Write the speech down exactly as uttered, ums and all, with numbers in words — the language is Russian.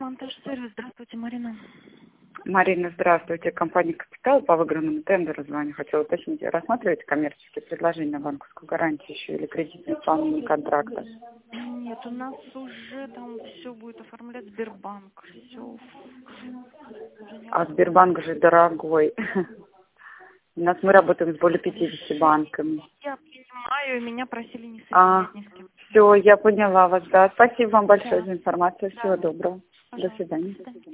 Монтаж-сервис. Здравствуйте, Марина. Марина, здравствуйте. Компания «Капитал» по выигранному тендеру звоню. Хотела уточнить, рассматриваете коммерческие предложения на банковскую гарантию еще или кредитное исполнение контракта? Нет, у нас уже там все будет оформлять Сбербанк. Все. А Сбербанк же дорогой. У нас мы работаем с более пятидесятью банками. Я понимаю, меня просили не А, соединять ни с кем. все, я поняла вас, да. Спасибо вам большое за информацию. Всего доброго. До свидания. До свидания.